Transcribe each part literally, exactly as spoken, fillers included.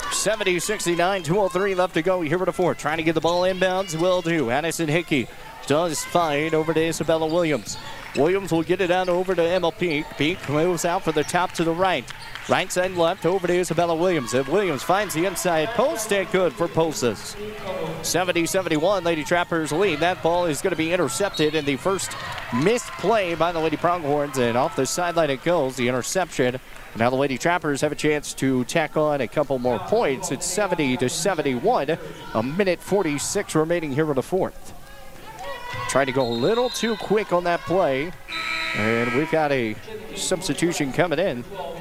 seventy sixty-nine, two oh three left to go here at the fourth. Trying to get the ball inbounds, will do. Addison Hickey does fine over to Isabella Williams. Williams will get it out over to Emma Peak. Peak moves out for the top to the right. Right side left over to Isabella Williams. And Williams finds the inside post and good for Pulses. seventy seventy-one, Lady Trappers lead. That ball is going to be intercepted in the first missed play by the Lady Pronghorns. And off the sideline it goes, the interception. Now the Lady Trappers have a chance to tack on a couple more points. It's seventy to seventy-one. A minute forty-six remaining here in the fourth. Tried to go a little too quick on that play. And we've got a substitution coming in.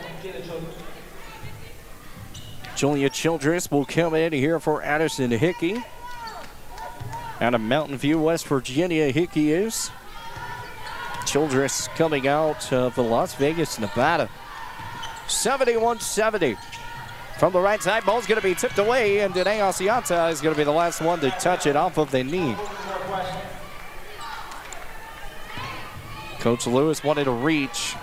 Julia Childress will come in here for Addison Hickey. Out of Mountain View, West Virginia, Hickey is. Childress coming out of Las Vegas, Nevada. seventy-one seventy. From the right side, ball's going to be tipped away, and Danae Asiata is going to be the last one to touch it off of the knee. Coach Lewis wanted to reach.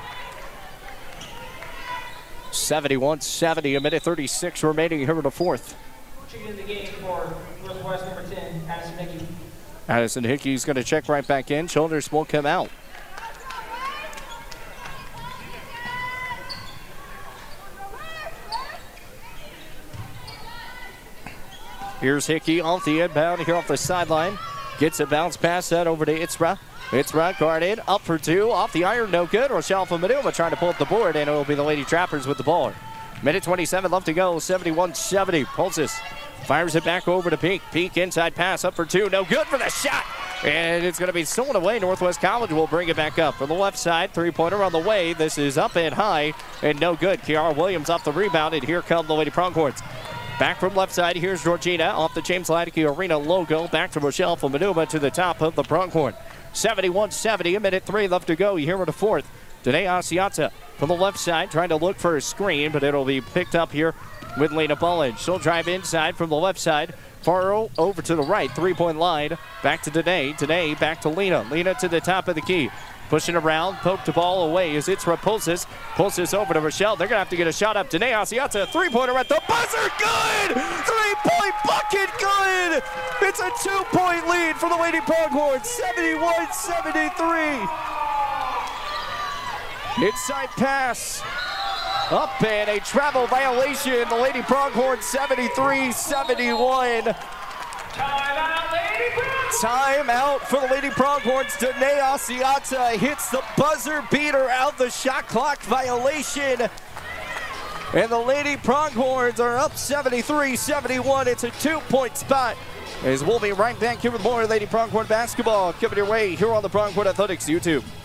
seventy-one seventy, a minute thirty-six remaining here in the fourth. Checking in the game for Northwest number ten, Addison Hickey. Addison Hickey's going to check right back in. Childress will come out. Here's Hickey off the inbound here off the sideline. Gets a bounce pass that over to Itzra. Itzra guarded, up for two, off the iron, no good. Rochelle Famaduma trying to pull up the board, and it will be the Lady Trappers with the ball. Minute twenty-seven left to go, seventy-one seventy. Pulses fires it back over to Peak. Peak inside pass, up for two, no good for the shot. And it's going to be stolen away. Northwest College will bring it back up. From the left side, three-pointer on the way. This is up and high, and no good. Kiara Williams off the rebound, and here come the Lady Pronghorns. Back from left side, here's Georgina off the James Ladeke Arena logo. Back to Rochelle Famaduma to the top of the Pronghorn. seventy-one seventy, a minute three left to go here in the fourth. Danae Asiata from the left side trying to look for a screen, but it'll be picked up here with Lena Bullage. She'll drive inside from the left side. Faro over to the right, three-point line. Back to Danae. Danae back to Lena. Lena to the top of the key. Pushing around, poked the ball away as it's Repulses. Pulses over to Rochelle. They're going to have to get a shot up. Danae Asiata, three-pointer at the buzzer. Good! Three-point bucket, good! It's a two-point lead for the Lady Pronghorns, seventy-one seventy-three. Inside pass. Up and a travel violation. The Lady Pronghorns, seventy-three seventy-one. Timeout, Lady Pronghorns. Timeout for the Lady Pronghorns. Danae Asiata hits the buzzer beater out the shot clock violation. And the Lady Pronghorns are up seventy-three seventy-one. It's a two-point spot. As we'll be right back here with more Lady Pronghorn basketball coming your way here on the Pronghorn Athletics YouTube.